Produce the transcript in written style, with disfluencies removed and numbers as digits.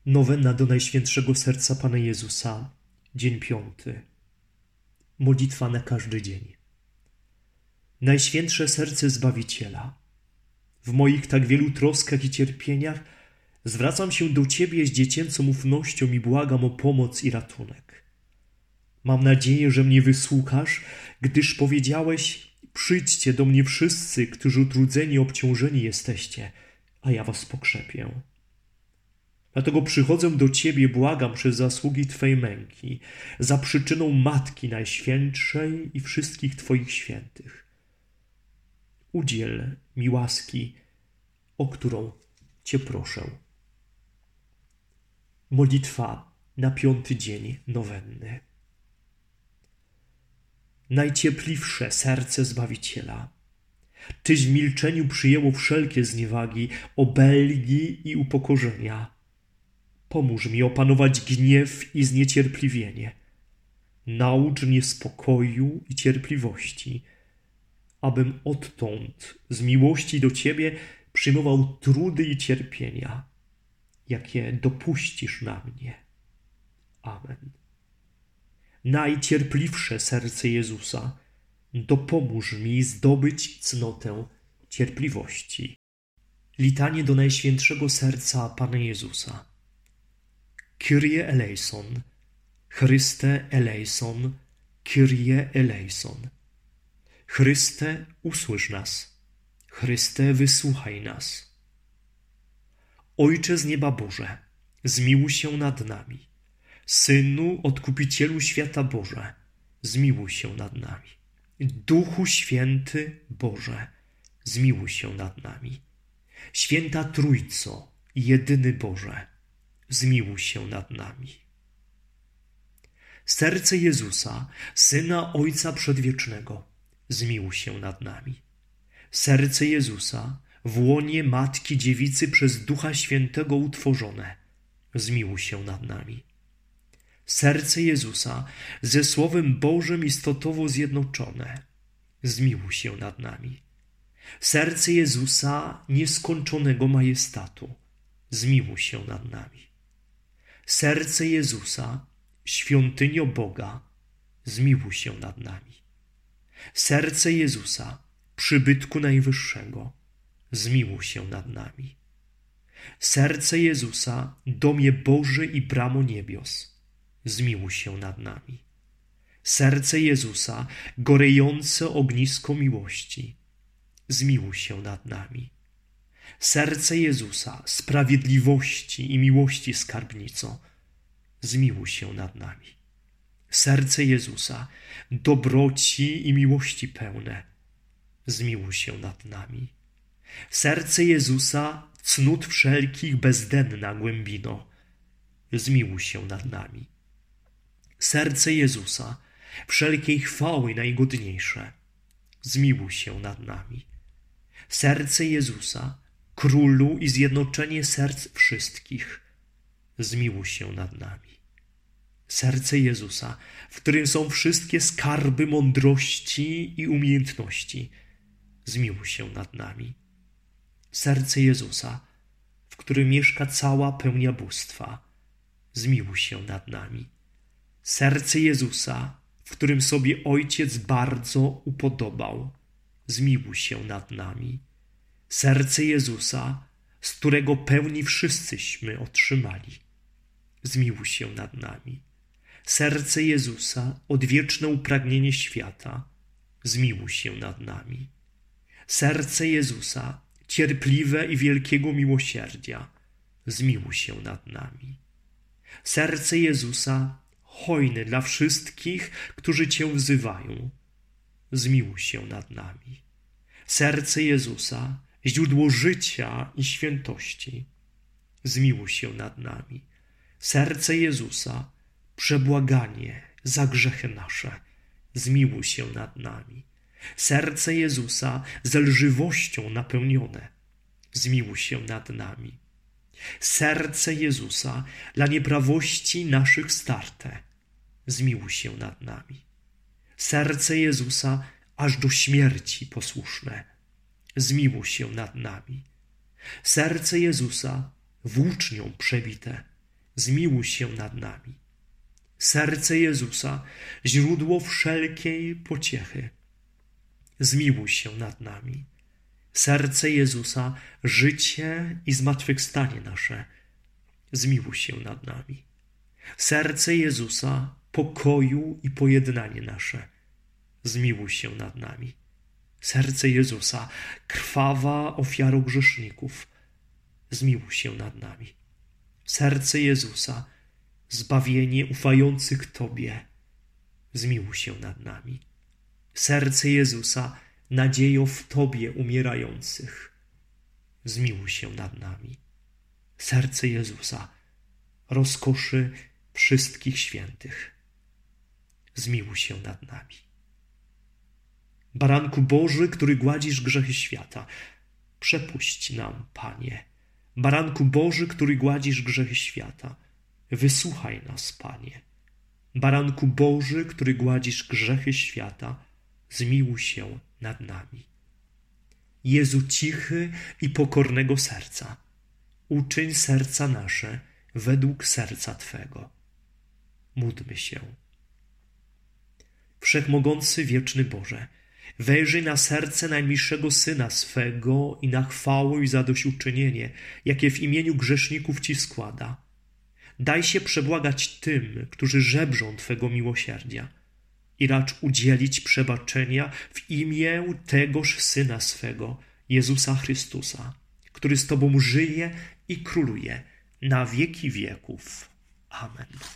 Nowena do Najświętszego Serca Pana Jezusa, dzień 5. Modlitwa na każdy dzień. Najświętsze Serce Zbawiciela, w moich tak wielu troskach i cierpieniach zwracam się do Ciebie z dziecięcą ufnością i błagam o pomoc i ratunek. Mam nadzieję, że mnie wysłuchasz, gdyż powiedziałeś: przyjdźcie do mnie wszyscy, którzy utrudzeni i obciążeni jesteście, a ja was pokrzepię. Dlatego przychodzę do Ciebie, błagam przez zasługi Twej męki, za przyczyną Matki Najświętszej i wszystkich Twoich świętych. Udziel mi łaski, o którą Cię proszę. Modlitwa na 5. dzień nowenny. Najciepliwsze serce Zbawiciela, Tyś w milczeniu przyjęło wszelkie zniewagi, obelgi i upokorzenia. Pomóż mi opanować gniew i zniecierpliwienie. Naucz mnie spokoju i cierpliwości, abym odtąd z miłości do Ciebie przyjmował trudy i cierpienia, jakie dopuścisz na mnie. Amen. Najcierpliwsze serce Jezusa, dopomóż mi zdobyć cnotę cierpliwości. Litanie do Najświętszego Serca Pana Jezusa. Kyrie eleison, Chryste eleison, Kyrie eleison. Chryste, usłysz nas. Chryste, wysłuchaj nas. Ojcze z nieba Boże, zmiłuj się nad nami. Synu, Odkupicielu świata Boże, zmiłuj się nad nami. Duchu Święty Boże, zmiłuj się nad nami. Święta Trójco, jedyny Boże, zmiłuj się nad nami. Serce Jezusa, Syna Ojca Przedwiecznego, zmiłuj się nad nami. Serce Jezusa, w łonie Matki Dziewicy przez Ducha Świętego utworzone, zmiłuj się nad nami. Serce Jezusa, ze Słowem Bożym istotowo zjednoczone, zmiłuj się nad nami. Serce Jezusa, nieskończonego majestatu, zmiłuj się nad nami. Serce Jezusa, świątynio Boga, zmiłuj się nad nami. Serce Jezusa, przybytku Najwyższego, zmiłuj się nad nami. Serce Jezusa, domie Boży i bramo niebios, zmiłuj się nad nami. Serce Jezusa, gorejące ognisko miłości, zmiłuj się nad nami. Serce Jezusa, sprawiedliwości i miłości skarbnico, zmiłuj się nad nami. Serce Jezusa, dobroci i miłości pełne, zmiłuj się nad nami. Serce Jezusa, cnót wszelkich bezdenna głębino, zmiłuj się nad nami. Serce Jezusa, wszelkiej chwały najgodniejsze, zmiłuj się nad nami. Serce Jezusa, Królu i zjednoczenie serc wszystkich, zmiłuj się nad nami. Serce Jezusa, w którym są wszystkie skarby mądrości i umiejętności, zmiłuj się nad nami. Serce Jezusa, w którym mieszka cała pełnia bóstwa, zmiłuj się nad nami. Serce Jezusa, w którym sobie Ojciec bardzo upodobał, zmiłuj się nad nami. Serce Jezusa, z którego pełni wszyscyśmy otrzymali, zmiłuj się nad nami. Serce Jezusa, odwieczne upragnienie świata, zmiłuj się nad nami. Serce Jezusa, cierpliwe i wielkiego miłosierdzia, zmiłuj się nad nami. Serce Jezusa, hojne dla wszystkich, którzy Cię wzywają, zmiłuj się nad nami. Serce Jezusa, źródło życia i świętości, zmiłuj się nad nami. Serce Jezusa, przebłaganie za grzechy nasze, zmiłuj się nad nami. Serce Jezusa, zelżywością napełnione, zmiłuj się nad nami. Serce Jezusa, dla nieprawości naszych starte, zmiłuj się nad nami. Serce Jezusa, aż do śmierci posłuszne, zmiłuj się nad nami. Serce Jezusa, włócznią przebite, zmiłuj się nad nami. Serce Jezusa, źródło wszelkiej pociechy, zmiłuj się nad nami. Serce Jezusa, życie i zmartwychwstanie nasze, zmiłuj się nad nami. Serce Jezusa, pokoju i pojednanie nasze, zmiłuj się nad nami. Serce Jezusa, krwawa ofiara grzeszników, zmiłuj się nad nami. Serce Jezusa, zbawienie ufających Tobie, zmiłuj się nad nami. Serce Jezusa, nadzieją w Tobie umierających, zmiłuj się nad nami. Serce Jezusa, rozkoszy wszystkich świętych, zmiłuj się nad nami. Baranku Boży, który gładzisz grzechy świata, przepuść nam, Panie. Baranku Boży, który gładzisz grzechy świata, wysłuchaj nas, Panie. Baranku Boży, który gładzisz grzechy świata, zmiłuj się nad nami. Jezu cichy i pokornego serca, uczyń serca nasze według serca Twego. Módlmy się. Wszechmogący, wieczny Boże, wejrzyj na serce najmilszego Syna swego i na chwałę i zadośćuczynienie, jakie w imieniu grzeszników Ci składa. Daj się przebłagać tym, którzy żebrzą Twego miłosierdzia i racz udzielić przebaczenia w imię tegoż Syna swego, Jezusa Chrystusa, który z Tobą żyje i króluje na wieki wieków. Amen.